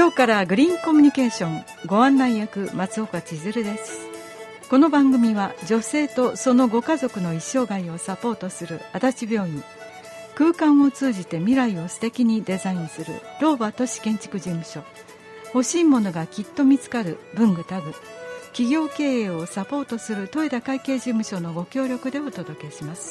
今日からグリーンコミュニケーションご案内役松岡千鶴です。この番組は女性とそのご家族の一生涯をサポートする足立病院、空間を通じて未来を素敵にデザインするローバ都市建築事務所、欲しいものがきっと見つかる文具タグ、企業経営をサポートする豊田会計事務所のご協力でお届けします。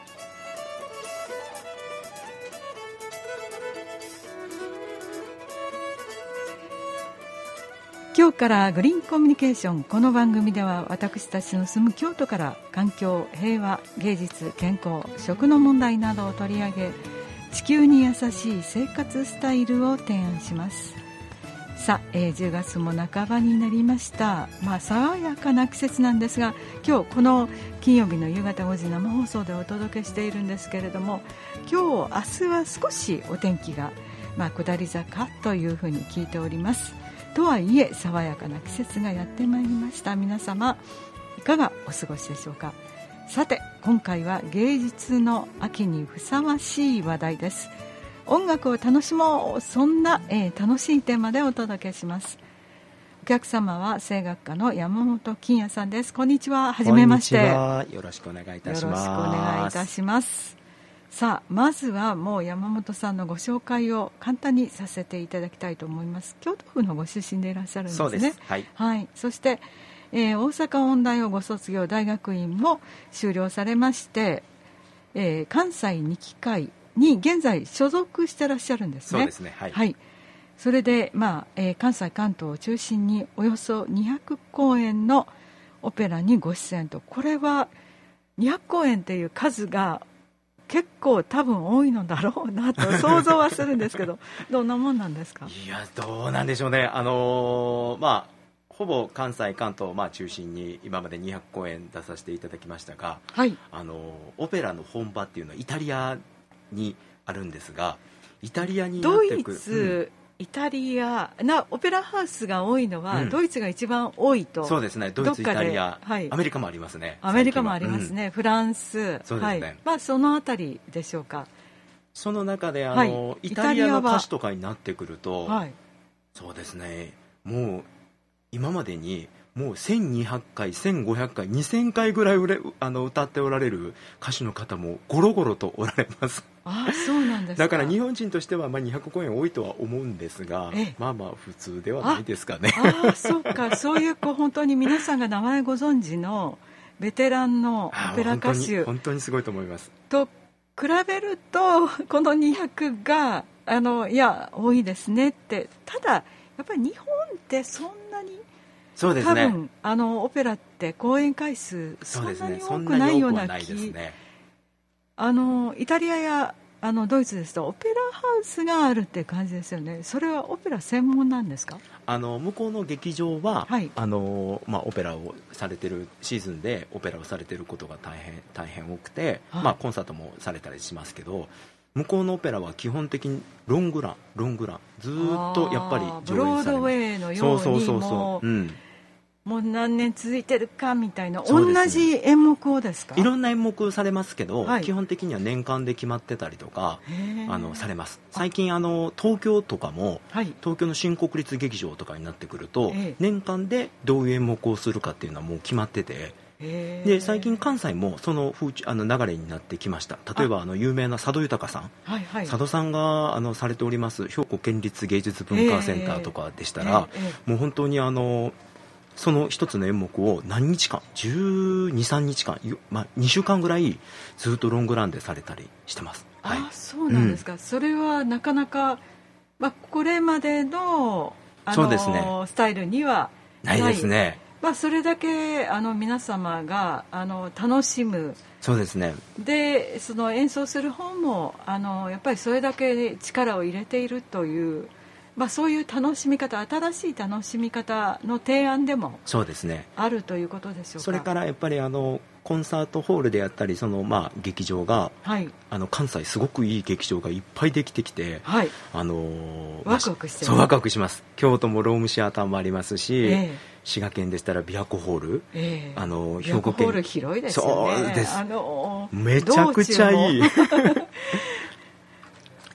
今日からグリーンコミュニケーション、この番組では私たちの住む京都から環境、平和、芸術、健康、食の問題などを取り上げ、地球に優しい生活スタイルを提案します。さあ、10月も半ばになりました。爽やかな季節なんですが、今日この金曜日の夕方5時生放送でお届けしているんですけれども、今日明日は少しお天気が、下り坂というふうに聞いております。とはいえ爽やかな季節がやってまいりました。皆様いかがお過ごしでしょうか。さて、今回は芸術の秋にふさわしい話題です。音楽を楽しもう、そんな、楽しいテーマでお届けします。お客様は声楽家の山本金也さんです。こんにちは。はじめまして。 こんにちは。よろしくお願いいたします。 よろしくお願いいたします。さあ、まずはもう山本さんのご紹介を簡単にさせていただきたいと思います。京都府のご出身でいらっしゃるんですね。 そうです。はい。 はい。そして、大阪音大をご卒業、大学院も修了されまして、関西二期会に現在所属してらっしゃるんですね。 そうですね。はい。 はい。それで、関西関東を中心におよそ200公演のオペラにご出演と、これは200公演っていう数が結構多分多いのだろうなと想像はするんですけどどんなもんなんですか。 いや、どうなんでしょうね。ほぼ関西関東を中心に今まで200公演出させていただきましたが、 はい、 オペラの本場っていうのはイタリアにあるんですが、イタリアになってくる、 ドイツ、イタリアなオペラハウスが多いのは、ドイツが一番多いと。 そうですね。ドイツ、イタリア、 はい、 アメリカもありますね。 アメリカもありますね。フランス、 そうですね。 はい、そのあたりでしょうか。 その中でイイタリアの歌手とかになってくると、 はい、 そうですね。もう今までにもう1200回、1500回、2000回ぐらい歌っておられる歌手の方もゴロゴロとおられます。 そうなんですか。 だから日本人としては200公演多いとは思うんですが、普通ではないですかね。 そうか。そういう本当に皆さんが名前ご存知のベテランのオペラ歌手本当にすごいと思いますと比べると、この200がいや多いですねって。ただやっぱり日本ってそんなに、 そうですね、 多分オペラって公演回数そんなに多くないような気、イタリアやドイツですとオペラハウスがあるっていう感じですよね。それはオペラ専門なんですか。 向こうの劇場は、 はい、 オペラをされてるシーズンでオペラをされてることが大変多くて、 はい、 コンサートもされたりしますけど、向こうのオペラは基本的にロングランずっとやっぱり上演されます。 ブロードウェイのようにもう何年続いてるかみたいな、同じ演目をですか。 いろんな演目されますけど、 はい、 基本的には年間で決まってたりとかされます。最近東京とかも、はい、東京の新国立劇場とかになってくると、年間でどういう演目をするかっていうのはもう決まってて、で最近関西もその流れになってきました。例えば有名な佐渡裕さん、はいはい、佐渡さんがされております兵庫県立芸術文化センターとかでしたら、もう本当にその一つの演目を何日間、12、13日間、2週間ぐらいずっとロングランでされたりしてます。はい、 そうなんですか。それはなかなか、これまでの、 そうですね、 スタイルにはないですね。 それだけ皆様が楽しむ。 そうですね。 でその演奏する方もやっぱりそれだけ力を入れているという、そういう楽しみ方、新しい楽しみ方の提案でもそうですね、 あるということでしょうか。 それからやっぱりコンサートホールであったり劇場が、はい、関西すごくいい劇場がいっぱいできてきて、 はい、ワクワクしてる。 そうワクワクします。京都もロームシアターもありますし、滋賀県でしたら琵琶湖ホール、 兵庫県ホール広いですよね。 そうです、めちゃくちゃいい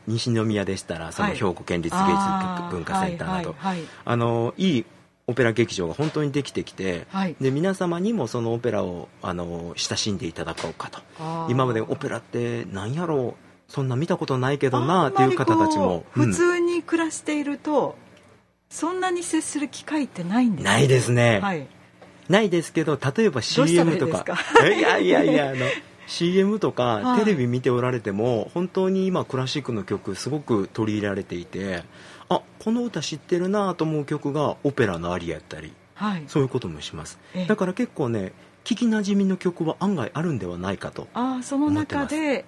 西宮でしたらその兵庫県立芸術文化センターなど、いいオペラ劇場が本当にできてきて、で皆様にもそのオペラを親しんでいただこうかと。今までオペラって何やろう、そんな見たことないけどなっていう方たちも、 普通に暮らしているとそんなに接する機会ってないんですか？ ないですね、ないですけど、例えば CM とかいやCM とかテレビ見ておられても、本当に今クラシックの曲すごく取り入れられていて、あ、この歌知ってるなと思う曲がオペラのアリアやったり、そういうこともします。だから結構ね、聞きなじみの曲は案外あるんではないかと思ってます。 その中で、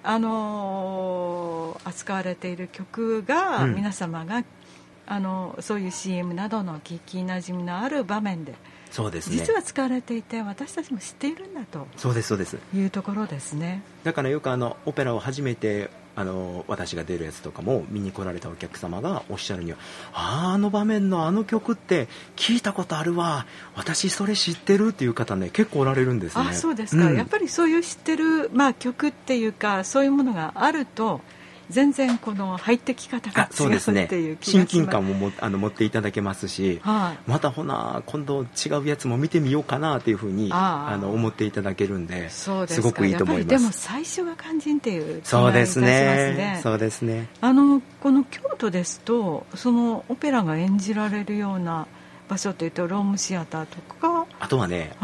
扱われている曲が、皆様がそういう CM などの聞きなじみのある場面で、 そうですね、 実は使われていて私たちも知っているんだと、 そうですそうです、 いうところですね。 だからよくオペラを初めて私が出るやつとかも見に来られたお客様がおっしゃるには、あの場面のあの曲って聞いたことあるわ、私それ知ってるっていう方ね、結構おられるんですね。 そうですか、やっぱりそういう知ってる、曲っていうかそういうものがあると全然この入ってき方が違うっていう気がします。親近感も持っていただけますし、また今度違うやつも見てみようかなというふうに思っていただけるんで、すごくいいと思います。 でも最初が肝心っていう気がいたしますね。 そうですね。 この京都ですと、そのオペラが演じられるような場所というとロームシアターとか、 あとはね、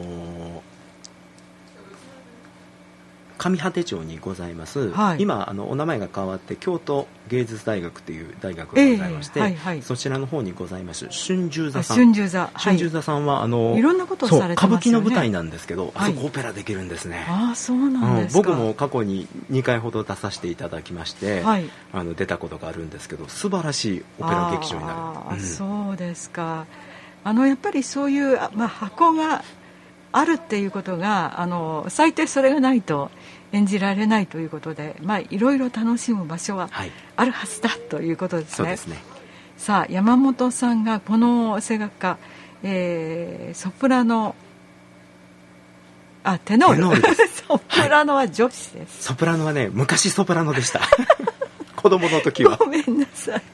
上果町にございます、今お名前が変わって京都芸術大学という大学がございまして、そちらの方にございます春秋座さん、春秋座さんはいろんなことをされてますよね。 歌舞伎の舞台なんですけど、あそこオペラできるんですね。 そうなんですか。 僕も過去に2回ほど出させていただきまして、出たことがあるんですけど、素晴らしいオペラ劇場になる。 そうですか。やっぱりそういう、箱があるっていうことが最低それがないと演じられないということで、いろいろ楽しむ場所はあるはずだということですね。 そうですね。 さあ、山本さんがこの声楽家、ソプラノテノールですソプラノは女子です、 ソプラノはね、昔ソプラノでした子供の時は。 ごめんなさい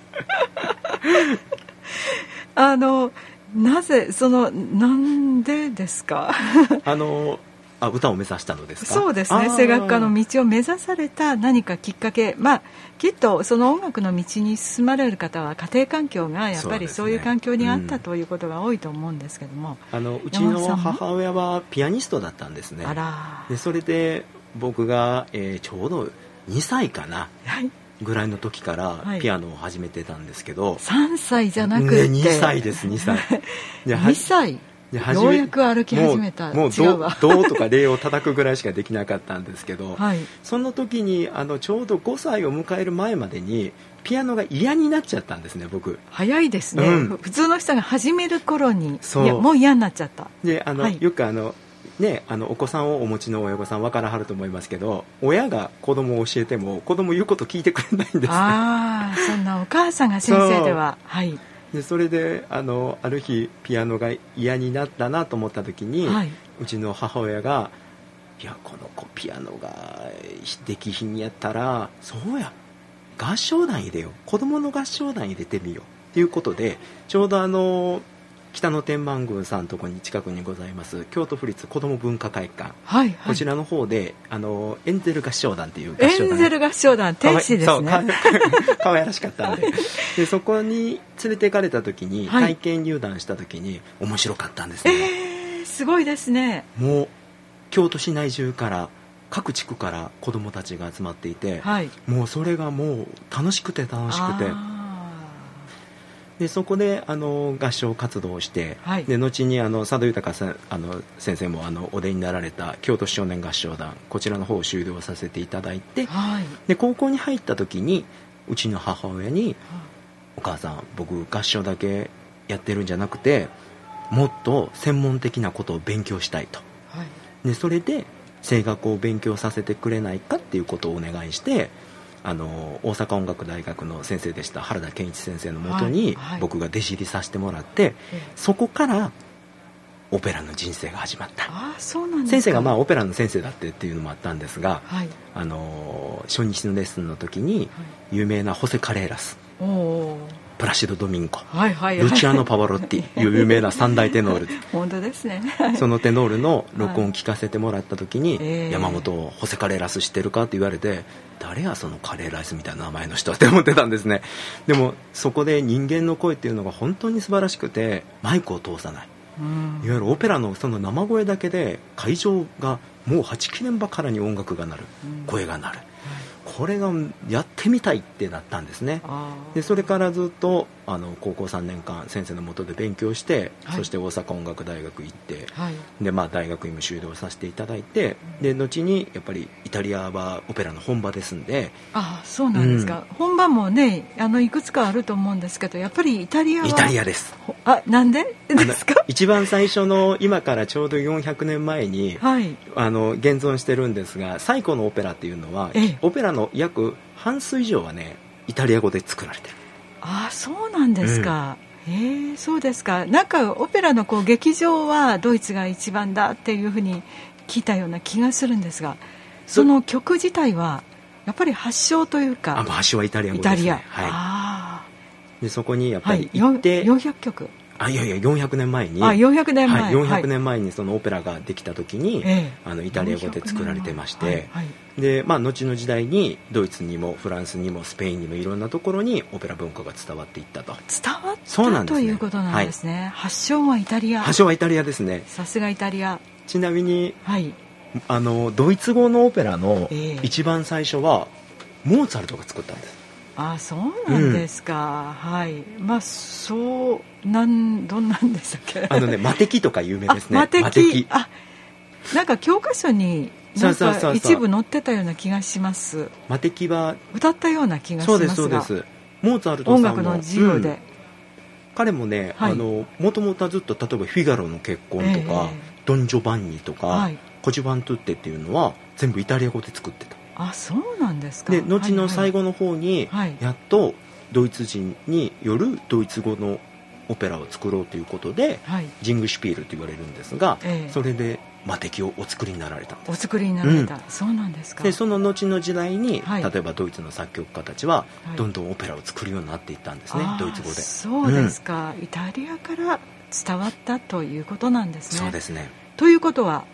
なぜなんでですか歌を目指したのですか？ そうですね。声楽家の道を目指された何かきっかけ、きっとその音楽の道に進まれる方は家庭環境がやっぱりそういう環境にあったということが多いと思うんですけども、 うちの母親はピアニストだったんですね。でそれで僕が、ちょうど2歳かな、ぐらいの時からピアノを始めてたんですけど、 3歳じゃなくて、 2歳です2歳 2歳ようやく歩き始めた。 もう銅とか礼を叩くぐらいしかできなかったんですけど、その時にちょうど5歳を迎える前までにピアノが嫌になっちゃったんですね。僕早いですね、普通の人が始める頃にもう嫌になっちゃった。 でよくお子さんをお持ちの親御さん分からはると思いますけど、親が子供を教えても子供言うこと聞いてくれないんですね。 そんなお母さんが先生では。 でそれである日ピアノが嫌になったなと思った時に、うちの母親が「いやこの子ピアノができひんやったらそうや合唱団入れよう、子供の合唱団入れてみよう」っていうことで、ちょうど北野天満宮さんのところに近くにございます京都府立子ども文化会館、こちらの方でエンゼル合唱団っていう合唱団、 エンゼル合唱団天使ですね。 かわいらしかったんでそこに連れて行かれた時に、体験入団した時に面白かったんですね。 すごいですね。 もう京都市内中から各地区から子どもたちが集まっていて、もうそれがもう楽しくてでそこで合唱活動をして、で後に佐渡豊先生もお出になられた京都少年合唱団、こちらの方を修了させていただいて、で高校に入った時にうちの母親に、お母さん僕合唱だけやってるんじゃなくてもっと専門的なことを勉強したいと、でそれで声楽を勉強させてくれないかっていうことをお願いして、大阪音楽大学の先生でした原田健一先生のもとに僕が弟子入りさせてもらって、そこからオペラの人生が始まった。 そうなんですか。 先生がオペラの先生だっていうのもあったんですが、 はい、 初日のレッスンの時に有名なホセ・カレーラス、プラシド・ドミンコ、ルチアーノ・パワロッティいう有名な三大テノール本当ですね。 そのテノールの録音を聞かせてもらった時に、山本ホセ・カレーラス知ってるかって言われて、誰やそのカレーライスみたいな名前の人って思ってたんですね。でもそこで人間の声っていうのが本当に素晴らしくて、マイクを通さない、いわゆるオペラのその生声だけで会場がもうはちきれんばからに音楽が鳴る、声が鳴る、これがやってみたいってなったんですね。でそれからずっと高校3年間先生の下で勉強して、そして大阪音楽大学行って、で大学院も修了させていただいて、で後にやっぱりイタリアはオペラの本場ですんで。 そうなんですか。本場もねいくつかあると思うんですけど、やっぱりイタリアです。 なんでですか。 一番最初の今からちょうど400年前に、現存してるんですが、最古のオペラっていうのは、オペラの約半数以上はねイタリア語で作られてる。 そうなんですか。そうですか。なんかオペラの劇場はドイツが一番だっていうふうに聞いたような気がするんですが、その曲自体はやっぱり発祥というか。 発祥はイタリア語ですね。 イタリア。 でそこにやっぱり行って、 400曲。 いや400年前に 400年前、 400年前にそのオペラができた時に、イタリア語で作られてまして、で後の時代にドイツにもフランスにもスペインにもいろんなところにオペラ文化が伝わっていったと。 伝わったということなんですね。発祥はイタリア。 発祥はイタリアですね。 さすがイタリア。 ちなみに、ドイツ語のオペラの一番最初はモーツァルトが作ったんです。 そうなんですか。どんなんでしたっけ。 魔笛とか有名ですね。 魔笛。なんか教科書になんか一部載ってたような気がします。 魔笛は歌ったような気がしますが。 そうですモーツァルトさんも音楽の授業で、 彼もね、もともとはずっと例えばフィガロの結婚とか、ドン・ジョバンニとか、コジュバントゥッテっていうのは全部イタリア語で作ってた。 そうなんですか。 で後の最後の方に、やっとドイツ人によるドイツ語のオペラを作ろうということで、ジングシュピールと言われるんですが、それで魔笛をお作りになられたんです。 お作りになられた、そうなんですか。 でその後の時代に、例えばドイツの作曲家たちはどんどんオペラを作るようになっていったんですね、ドイツ語で。 そうですか、イタリアから伝わったということなんですね。 そうですね。 ということは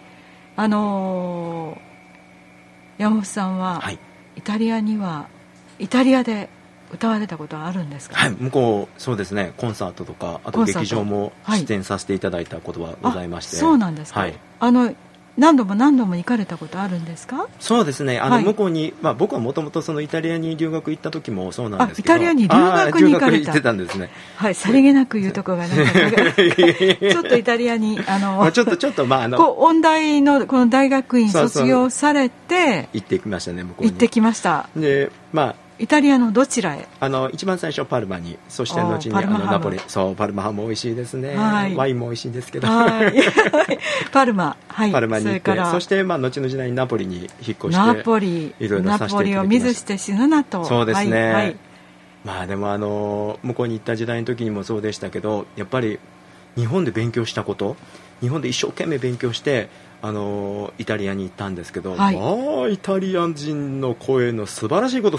山本さんは、イタリアで歌われたことはあるんですか。 向こうそうですね、コンサートとかあと劇場も出演させていただいたことはございまして。 そうなんですか。何度も行かれたことあるんですか。 そうですね、向こうに、僕はもともとそのイタリアに留学行った時もそうなんですけど、 イタリアに留学に行かれた。 行ってたんですね。 さりげなく言うとこがなんかちょっとイタリアにちょっと音大のこの大学院卒業されて行ってきましたね。向こうに行ってきました。 でイタリアのどちらへ。 一番最初パルマに、そして後にナポリ。パルマハも美味しいですね、ワインも美味しいですけどパルマ、 パルマに行って、そして後の時代にナポリに引っ越していろいろさせていただきました。 ナポリを見ずして死ぬなと。 そうですね、でも向こうに行った時代の時にもそうでしたけど、やっぱり日本で勉強したこと、日本で一生懸命勉強してイタリアに行ったんですけど、イタリア人の声の素晴らしいこと、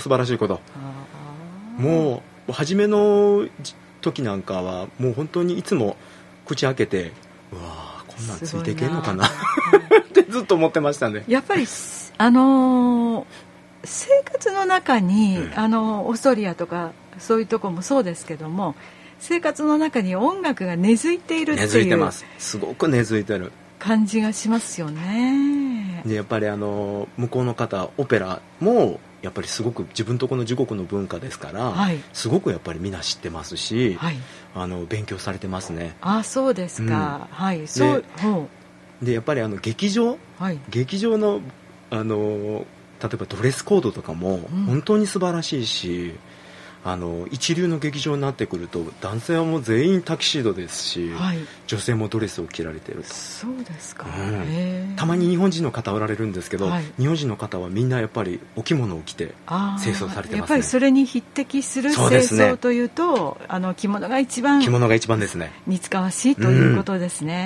もう初めの時なんかはもう本当にいつも口開けて、うわこんなんついていけんのかなってずっと思ってましたね。 やっぱり生活の中に、オーストリアとかそういうとこもそうですけども、生活の中に音楽が根付いているっていう。根付いてます。すごく根付いてる感じがしますよね。 でやっぱり向こうの方、オペラもやっぱりすごく自分とこの自国の文化ですから、すごくやっぱりみんな知ってますし、勉強されてますね。 そうですか。 でやっぱり劇場の例えばドレスコードとかも本当に素晴らしいし、一流の劇場になってくると男性はもう全員タキシードですし、女性もドレスを着られていると。 そうですか。 たまに日本人の方おられるんですけど、日本人の方はみんなやっぱりお着物を着て清掃されてますね。 やっぱりそれに匹敵する清掃というと、着物が一番ですね。 似つかわしいということですね。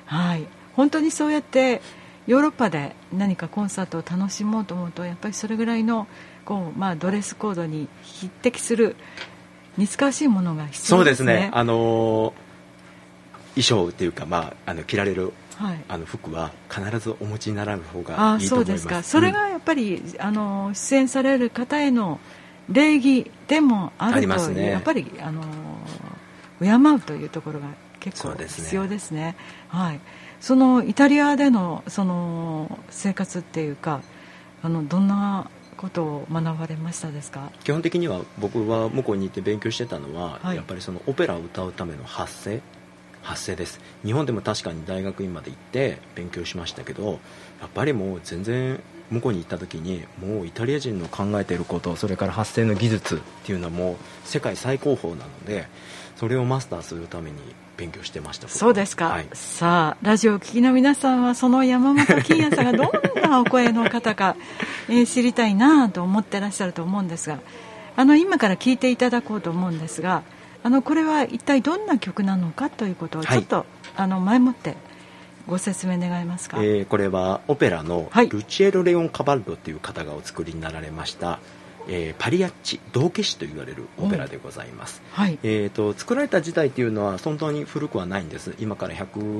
はい、本当にそうやってヨーロッパで何かコンサートを楽しもうと思うとやっぱりそれぐらいのドレスコードに匹敵する似つかわしいものが必要ですね。 そうですね、衣装っていうか、着られる、はい、服は必ずお持ちになられる方がいいと思います。そうですか。 それがやっぱり、出演される方への礼儀でもあるという、ますね、やっぱり敬うというところが結構必要ですね。はい、そのイタリアでのその生活っていうかどんなことを学ばれましたですか？ 基本的には僕は向こうに行って勉強してたのは、はい、やっぱりそのオペラを歌うための発声です。日本でも確かに大学院まで行って勉強しましたけど、やっぱりもう全然向こうに行った時にもうイタリア人の考えていること、それから発声の技術っていうのはもう世界最高峰なので、それをマスターするために勉強してました。 そうですか、はい、さあラジオを聴きの皆さんはその山本金也さんがどんなお声の方か、知りたいなと思ってらっしゃると思うんですが、今から聴いていただこうと思うんですが、これは一体どんな曲なのかということをちょっと、はい、前もってご説明願えますか？ これはオペラのルチエロ・レオン・カバルロという方がお作りになられました、パリアッチ道化師と言われるオペラでございます、はい、作られた時代というのは本当に古くはないんです。今から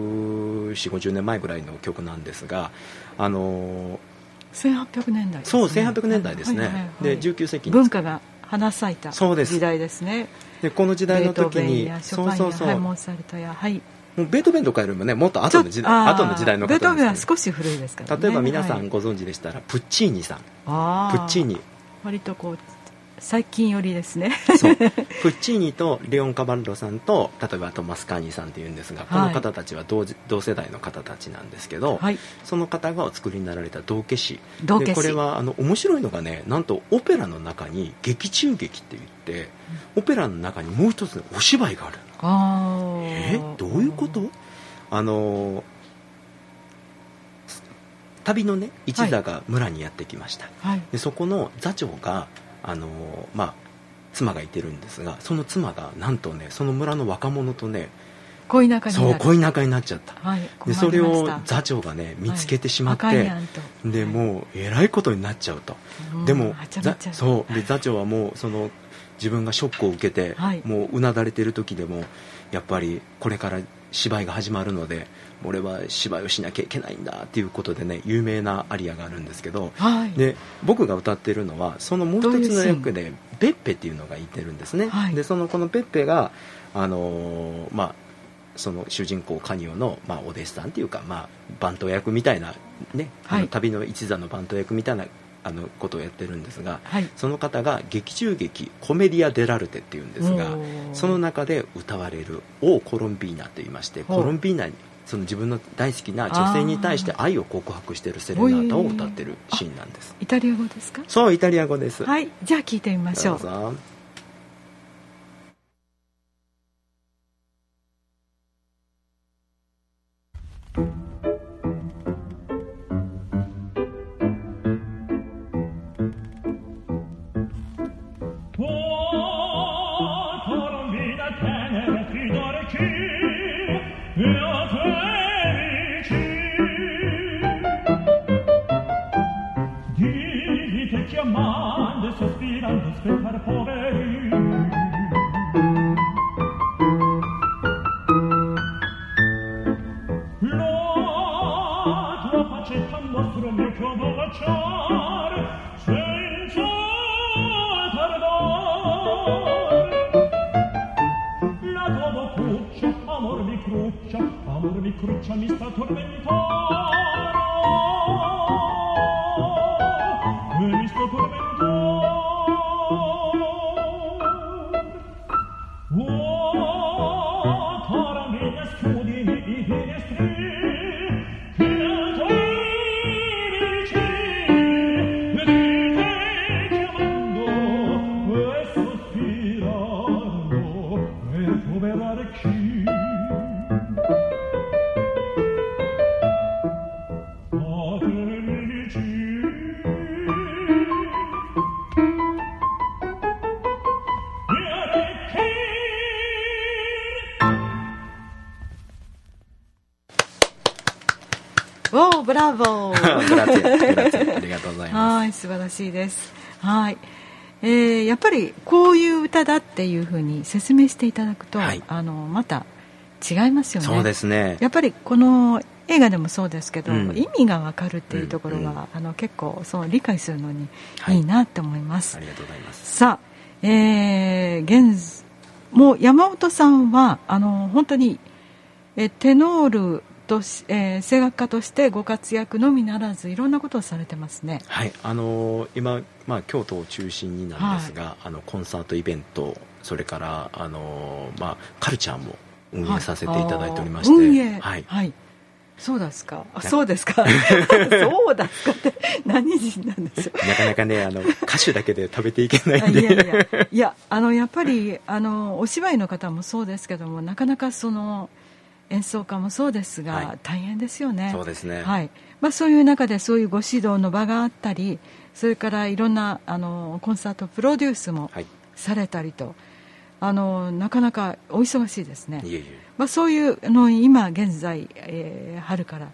140、50年前ぐらいの曲なんですが、 1800年代ですね。 そう、1800年代ですね、はいはいはい、で19世紀に文化が花咲いた時代ですね。 でこの時代の時にベートーベンやショパンやハイモーツァルトや、はい、 もうベートーベンとかよりもねもっと後の時代の方です、ね、 ベートーベンは少し古いですからね。 例えば皆さんご存知でしたら、はい、プッチーニさん、プッチーニ割と最近よりですねそうプッチーニとレオン・カバルロさんと、例えばトマスカーニさんっていうんですが、この方たちは 同世代の方たちなんですけど、はい、その方がお作りになられた道化師で、これは面白いのがね、なんとオペラの中に劇中劇って言って、オペラの中にもう一つのお芝居がある。どういうこと？旅のね一座が村にやってきました、はい、でそこの座長が妻がいてるんですが、その妻がなんとねその村の若者とね恋仲になっちゃった、はい、でそれを座長がね見つけてしまって、はい、でもうえらいことになっちゃうと、でも座長はもう自分がショックを受けて、はい、もううなだれている時でもやっぱりこれから芝居が始まるので俺は芝居をしなきゃいけないんだっていうことでね、有名なアリアがあるんですけど、はい、で僕が歌っているのはそのもう一つの役でベッペっていうのがいてるんですね、はい、でこのベッペがその主人公カニオの、お弟子さんっていうか、番頭役みたいなね、はい、旅の一座の番頭役みたいなことをやってるんですが、はい、その方が劇中劇コメディア・デラルテっていうんですが、その中で歌われるオー・コロンビーナといいまして、コロンビーナにその自分の大好きな女性に対して愛を告白しているセレナータを歌っているシーンなんです。 イタリア語ですか？ そう、イタリア語です。 はい、じゃあ聞いてみましょう。どうぞ。 ブラボーグラツィありがとうございます。 はい、素晴らしいです。はい、やっぱりこういう歌だっていうふうに説明していただくと、はい、また違いますよね。 そうですね。 やっぱりこの映画でもそうですけど、意味が分かるっていうところは、結構その理解するのにいいなって思います。 ありがとうございます。 さあ、もう山本さんは本当にテノールと声楽家としてご活躍のみならずいろんなことをされてますね。 はい、今、京都を中心になんですが、はい、コンサートイベント、それから、カルチャーも運営させていただいておりまして、 運営、はい、はい、そうですか。そうですか。そうですかって何人なんでしょう。 なかなかね、歌手だけで食べていけないんで。 いややっぱりお芝居の方もそうですけども、なかなかその演奏家もそうですが、はい、大変ですよね。 そうですね。 はい。そういう中でそういうご指導の場があったり、それからいろんなコンサートプロデュースもされたりと、なかなかお忙しいですね。 いえいえ。そういう今現在、春から、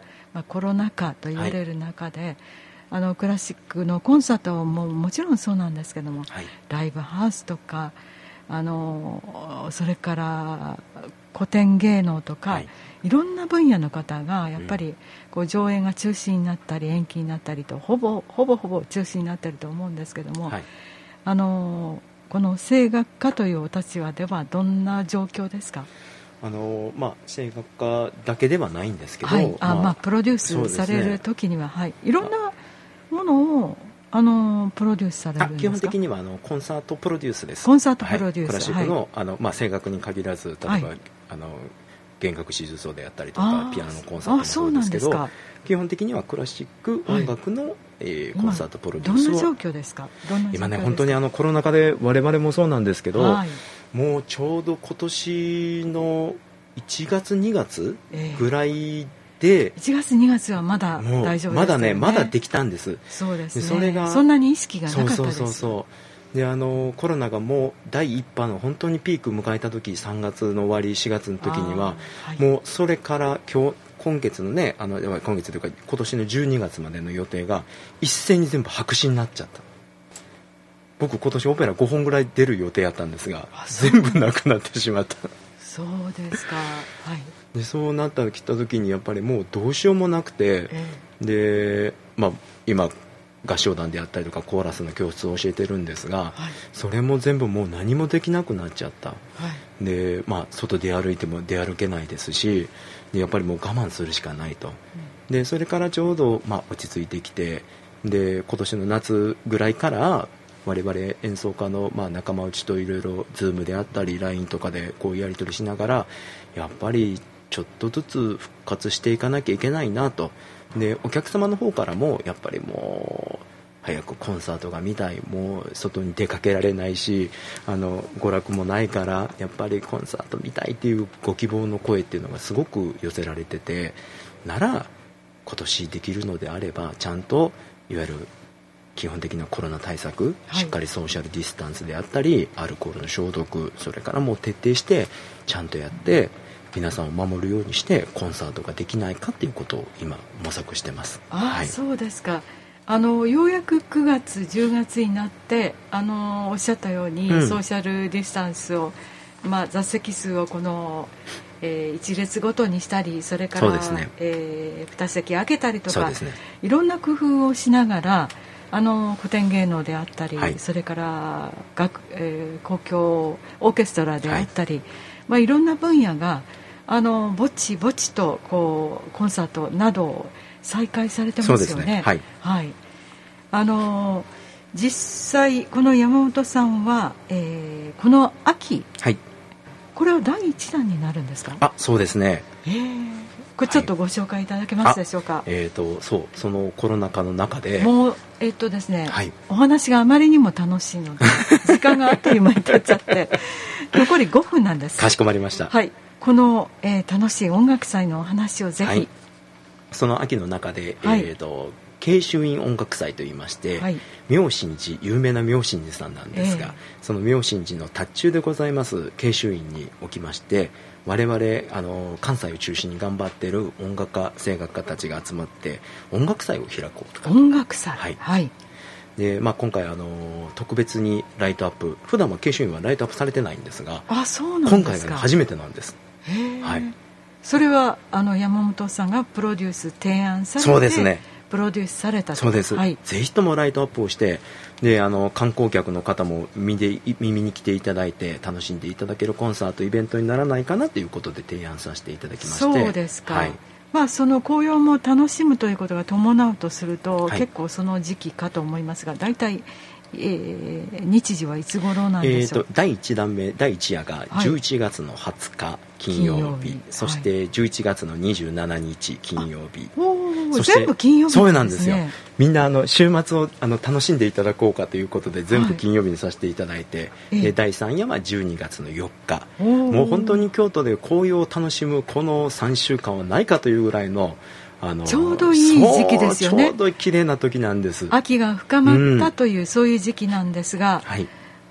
コロナ禍と言われる中で、はい、クラシックのコンサートももちろんそうなんですけども、はい、ライブハウスとかそれから古典芸能とか、はい、いろんな分野の方がやっぱりこう上演が中止になったり延期になったりとほぼ中止になっていると思うんですけども、はい、この声楽家というお立場ではどんな状況ですか？ 声楽家だけではないんですけど、 はい、プロデュースされる時には、はい、いろんなものをプロデュースされるんですか？ 基本的にはコンサートプロデュースです。 コンサートプロデュース、 はい、クラシックの、声楽に限らず、例えば、はい、弦楽四重奏であったりとかピアノのコンサートもそうですけど、基本的にはクラシック音楽の、コンサートプロデュースを。 どんな状況ですか？ 今ね、本当にコロナ禍で我々もそうなんですけど、はい、もうちょうど今年の1月2月ぐらいで、 1月2月はまだ大丈夫ですよね。 まだね、まだできたんです。 そうですね。 それがそんなに意識がなかったです。 そうで、コロナがもう第1波の本当にピーク迎えた時、3月の終わり4月の時には、はい、もうそれから今月のね、今月というか今年の12月までの予定が一斉に全部白紙になっちゃった。僕今年オペラ5本ぐらい出る予定やったんですが、全部なくなってしまった。 そうですか。はい。 でそうなった時にやっぱりもうどうしようもなくて、で、今合唱団であったりとかコーラスの教室を教えてるんですが、はい、それも全部もう何もできなくなっちゃった、はい、で、外出歩いても出歩けないですし、でやっぱりもう我慢するしかないと、でそれからちょうど、落ち着いてきて、で今年の夏ぐらいから我々演奏家の、仲間内といろいろ Zoom であったり LINE とかでこうやり取りしながら、やっぱりちょっとずつ復活していかなきゃいけないなと。でお客様の方からもやっぱりもう早くコンサートが見たい、もう外に出かけられないし娯楽もないからやっぱりコンサート見たいっていうご希望の声っていうのがすごく寄せられてて、なら今年できるのであればちゃんといわゆる基本的なコロナ対策、しっかりソーシャルディスタンスであったりアルコールの消毒、それからもう徹底してちゃんとやって皆さんを守るようにしてコンサートができないかっていうことを今模索してます。はい、 そうですか。ようやく9月10月になっておっしゃったように、ソーシャルディスタンスを、座席数をこの、1列ごとにしたり、それから、2席空けたりとか、いろんな工夫をしながら古典芸能であったり、はい、それから公共オーケストラであったり、いろんな分野がぼちぼちとこうコンサートなどを再開されてますよね。そうですね。はい、はい、実際この山本さんは、この秋、はい、これは第1弾になるんですか？ そうですね。 これちょっとご紹介いただけますでしょうか？ そのコロナ禍の中でもうですね、はい、お話があまりにも楽しいので時間があっという間に経っちゃって残り5分なんです。 かしこまりました。 はい、この、楽しい音楽祭のお話をぜひ、はい、 その秋の中で、慶州院音楽祭といいまして、はい、妙心寺、有名な妙心寺さんなんですが、その妙心寺の達中でございます慶州院におきまして、 我々関西を中心に頑張っている音楽家声楽家たちが集まって音楽祭を開こうとか。 音楽祭、 はい、 はい。 で今回特別にライトアップ、普段は慶州院はライトアップされてないんですが、 そうなんですか。 今回が、ね、初めてなんです。 はい、それは山本さんがプロデュース提案されて、 そうですね、 プロデュースされたと。 そうです、 はい、 ぜひともライトアップをして、で観光客の方も耳に来ていただいて楽しんでいただけるコンサートイベントにならないかなということで提案させていただきまして。 そうですか、 はい、 その紅葉も楽しむということが伴うとすると、結構その時期かと思いますが、大体日時はいつ頃なんでしょう。 第1弾目第1夜が11月の20日金曜日、そして11月の27日金曜日、 そして全部金曜日ですね。 そうなんですよ。みんな週末を楽しんでいただこうかということで全部金曜日にさせていただいて、で第3夜は12月の4日、もう本当に京都で紅葉を楽しむこの3週間はないかというぐらいのちょうどいい時期ですよね。 ちょうど綺麗な時なんです。 秋が深まったという、そういう時期なんですが、 はい、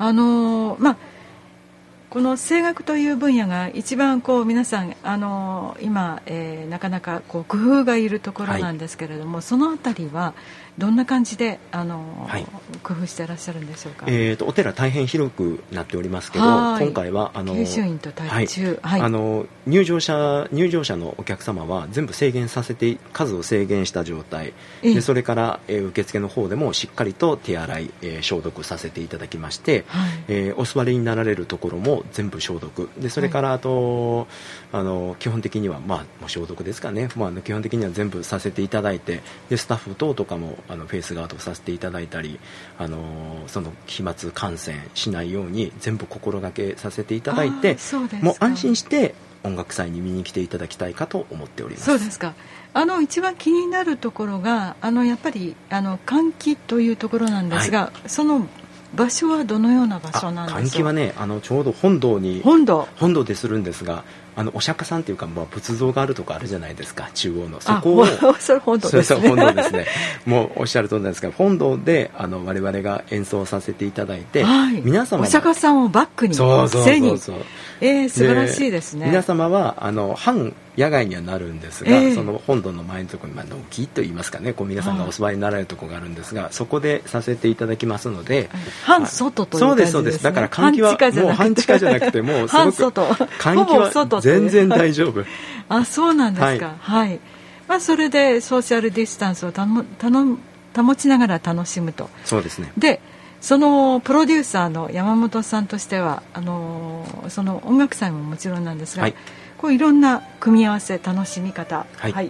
この声楽という分野が一番皆さん今、なかなか工夫がいるところなんですけれども、そのあたりはどんな感じで工夫していらっしゃるんでしょうか。 お寺大変広くなっておりますけど、今回は慶州院と大中、 入場者のお客様は全部数を制限した状態で、それから、受付の方でもしっかりと手洗い、消毒させていただきまして、お座りになられるところも全部消毒で、それから基本的にはもう消毒ですかね、基本的には全部させていただいて、でスタッフ等とかもフェイスガードさせていただいたり、その飛沫感染しないように全部心がけさせていただいて、もう安心して音楽祭に見に来ていただきたいかと思っております。 そうですか。一番気になるところがやっぱり換気というところなんですが、その場所はどのような場所なんでしょう。 換気はね、ちょうど本堂でするんですが、お釈迦さんというか、仏像があるとこあるじゃないですか、中央のそこをそれ本堂ですね。 そう本堂ですね。もうおっしゃるとおりなんですが、本堂で我々が演奏させていただいて、皆様お釈迦さんをバックに背に素晴らしいですね。 皆様は半野外にはなるんですが、その本堂の前のところに軒といいますかね、皆さんがお座りになられるところがあるんですが、そこでさせていただきますので、 半外という感じですね。 そうです。だから換気はもう半地下じゃなくて、もうすごく換気は全然大丈夫。 そうなんですか。はい。それでソーシャルディスタンスを保ちながら楽しむと。 そうですね。 で、そのプロデューサーの山本さんとしてはその音楽祭ももちろんなんですが、いろんな組み合わせ、楽しみ方、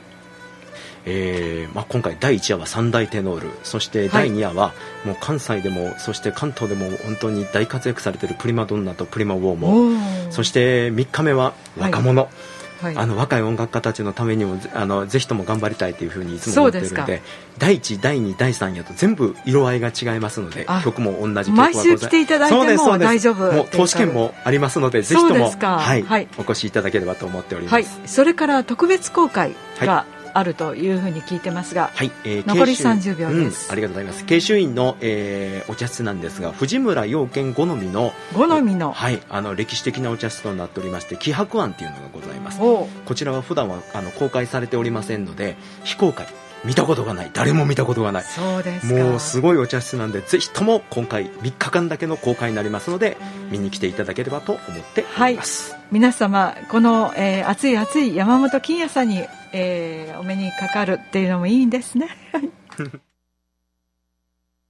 今回第1夜は三大テノール、そして第2夜はもう関西でもそして関東でも本当に大活躍されているプリマドンナとプリマウォーモ、そして3日目は若者、若い音楽家たちのためにもぜひとも頑張りたいというふうにいつも思っているので、第1、第2、第3夜と全部色合いが違いますので、曲も同じ曲はございます。毎週来ていただいても大丈夫。 もう投資券もありますので、ぜひともお越しいただければと思っております。 それから特別公開があるというふうに聞いてますが、残り30秒です。 ありがとうございます。慶州院の、お茶室なんですが、藤村陽健好みの歴史的なお茶室となっておりまして、気泊庵というのがございます。こちらは普段は公開されておりませんので、非公開、見たことがない、誰も見たことがない、 そうですか。 もうすごいお茶室なんで、ぜひとも今回3日間だけの公開になりますので、見に来ていただければと思っております。 皆様この、暑い暑い山本金也さんに、お目にかかるっていうのもいいんですね。